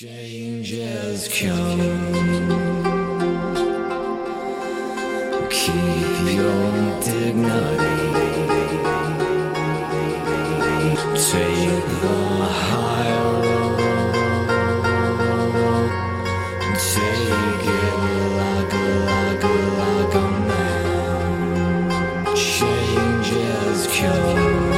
Changes come. Keep your dignity. Take the high road. Take it like a man. Changes come.